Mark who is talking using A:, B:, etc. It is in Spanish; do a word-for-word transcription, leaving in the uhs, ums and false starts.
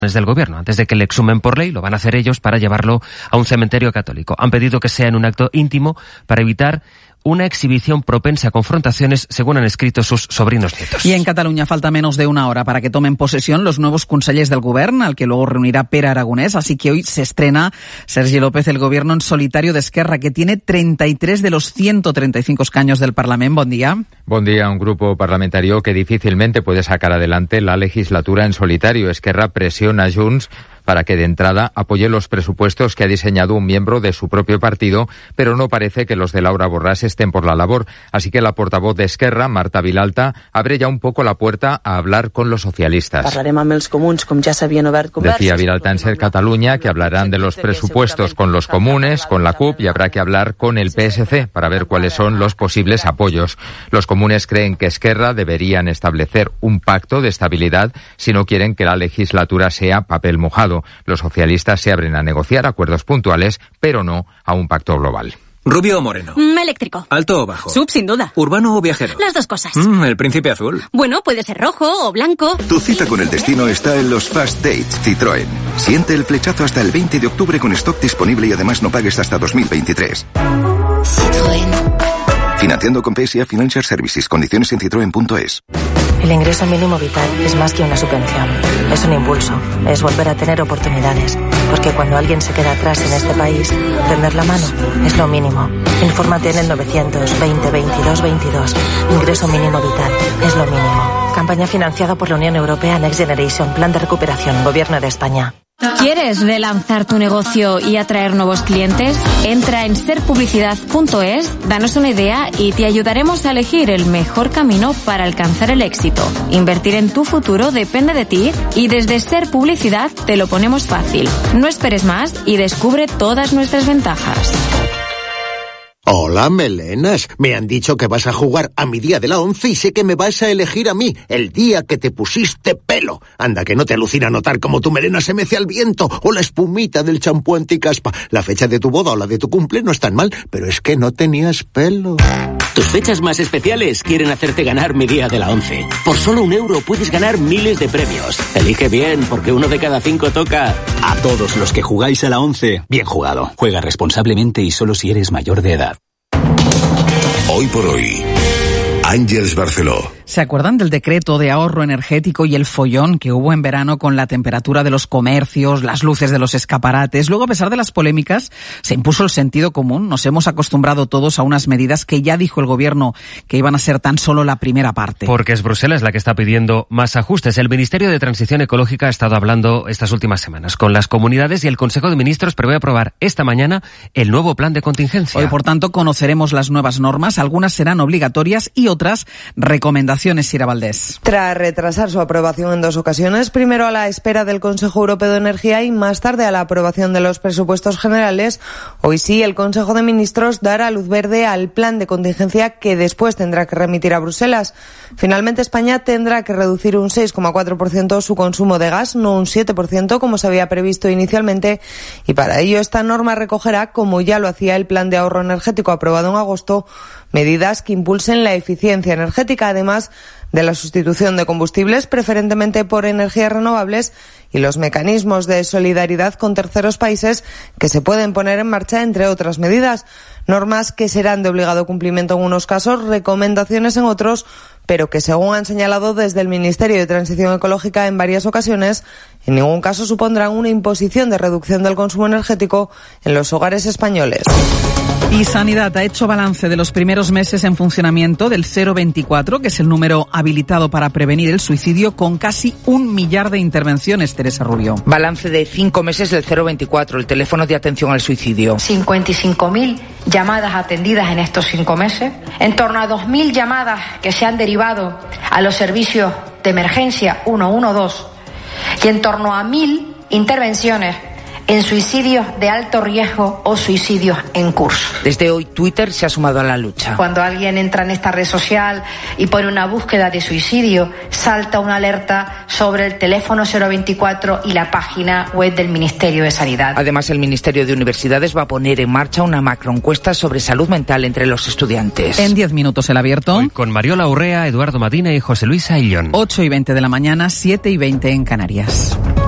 A: del gobierno. Antes de que le exhumen por ley, lo van a hacer ellos para llevarlo a un cementerio católico. Han pedido que sea en un acto íntimo para evitar una exhibición propensa a confrontaciones, según han escrito sus sobrinos nietos.
B: Y en Cataluña falta menos de una hora para que tomen posesión los nuevos consellers del Govern, al que luego reunirá Pere Aragonés. Así que hoy se estrena Sergi López, el gobierno en solitario de Esquerra, que tiene treinta y tres de los ciento treinta y cinco escaños del Parlamento. Bon día.
C: Bon día. Un grupo parlamentario que difícilmente puede sacar adelante la legislatura en solitario. Esquerra presiona a Junts para que de entrada apoye los presupuestos que ha diseñado un miembro de su propio partido, pero no parece que los de Laura Borràs estén por la labor. Así que la portavoz de Esquerra, Marta Vilalta, abre ya un poco la puerta a hablar con los socialistas.
D: Parlarem amb els comuns, com ja s'havien obert converses.
C: Decía Vilalta en Ser Cataluña que hablarán de los presupuestos con los comunes, con la C U P, y habrá que hablar con el P S C para ver cuáles son los posibles apoyos. Los comunes creen que Esquerra deberían establecer un pacto de estabilidad si no quieren que la legislatura sea papel mojado. Los socialistas se abren a negociar acuerdos puntuales, pero no a un pacto global.
E: ¿Rubio o moreno?
F: Mm, eléctrico.
E: ¿Alto o bajo?
F: Sub, sin duda.
E: ¿Urbano o viajero?
F: Las dos cosas.
E: Mm, el príncipe azul.
F: Bueno, puede ser rojo o blanco.
G: Tu cita con el destino está en los Fast Dates Citroën. Siente el flechazo hasta el veinte de octubre con stock disponible y además no pagues hasta dos mil veintitrés. Citroën. Financiando con P S A Financial Services. Condiciones en citroen punto es.
H: El ingreso mínimo vital es más que una subvención. Es un impulso. Es volver a tener oportunidades. Porque cuando alguien se queda atrás en este país, tender la mano es lo mínimo. Infórmate en el novecientos veinte veintidós veintidós. Ingreso mínimo vital es lo mínimo. Campaña financiada por la Unión Europea Next Generation. Plan de recuperación. Gobierno de España.
I: ¿Quieres relanzar tu negocio y atraer nuevos clientes? Entra en ser publicidad punto es, danos una idea y te ayudaremos a elegir el mejor camino para alcanzar el éxito. Invertir en tu futuro depende de ti y desde Ser Publicidad te lo ponemos fácil. No esperes más y descubre todas nuestras ventajas.
J: Hola, melenas. Me han dicho que vas a jugar a mi día de la once y sé que me vas a elegir a mí, el día que te pusiste pelo. Anda, que no te alucina notar cómo tu melena se mece al viento o la espumita del champú anticaspa. La fecha de tu boda o la de tu cumple no es tan mal, pero es que no tenías pelo.
K: Tus fechas más especiales quieren hacerte ganar mi día de la once. Por solo un euro puedes ganar miles de premios. Elige bien, porque uno de cada cinco toca. A todos los que jugáis a la once, bien jugado. Juega responsablemente y solo si eres mayor de edad.
L: Hoy por hoy, Àngels Barceló.
B: ¿Se acuerdan del decreto de ahorro energético y el follón que hubo en verano con la temperatura de los comercios, las luces de los escaparates? Luego, a pesar de las polémicas, se impuso el sentido común. Nos hemos acostumbrado todos a unas medidas que ya dijo el gobierno que iban a ser tan solo la primera parte.
A: Porque es Bruselas la que está pidiendo más ajustes. El Ministerio de Transición Ecológica ha estado hablando estas últimas semanas con las comunidades y el Consejo de Ministros prevé aprobar esta mañana el nuevo plan de contingencia.
B: Hoy, por tanto, conoceremos las nuevas normas. Algunas serán obligatorias y otras recomendaciones. Sira Valdés.
M: Tras retrasar su aprobación en dos ocasiones, primero a la espera del Consejo Europeo de Energía y más tarde a la aprobación de los presupuestos generales, hoy sí el Consejo de Ministros dará luz verde al plan de contingencia que después tendrá que remitir a Bruselas. Finalmente, España tendrá que reducir un seis coma cuatro por ciento su consumo de gas, no un siete por ciento como se había previsto inicialmente, y para ello esta norma recogerá, como ya lo hacía el plan de ahorro energético aprobado en agosto, medidas que impulsen la eficiencia energética, además de la sustitución de combustibles, preferentemente por energías renovables, y los mecanismos de solidaridad con terceros países que se pueden poner en marcha, entre otras medidas. Normas que serán de obligado cumplimiento en unos casos, recomendaciones en otros, pero que, según han señalado desde el Ministerio de Transición Ecológica en varias ocasiones, en ningún caso supondrán una imposición de reducción del consumo energético en los hogares españoles.
B: Y Sanidad ha hecho balance de los primeros meses en funcionamiento del cero veinticuatro, que es el número habilitado para prevenir el suicidio, con casi un millar de intervenciones. Teresa Rubio.
N: Balance de cinco meses del cero veinticuatro, el teléfono de atención al suicidio.
O: cincuenta y cinco mil llamadas atendidas en estos cinco meses, en torno a dos mil llamadas que se han derivado a los servicios de emergencia uno uno dos y en torno a mil intervenciones en suicidios de alto riesgo o suicidios en curso.
N: Desde hoy Twitter se ha sumado a la lucha.
O: Cuando alguien entra en esta red social y pone una búsqueda de suicidio, salta una alerta sobre el teléfono cero veinticuatro y la página web del Ministerio de Sanidad.
N: Además, el Ministerio de Universidades va a poner en marcha una macroencuesta sobre salud mental entre los estudiantes.
B: En diez minutos el abierto.
A: Hoy con Mariola Urrea, Eduardo Madina y José Luis Aillón.
B: ocho y veinte de la mañana, siete y veinte en Canarias.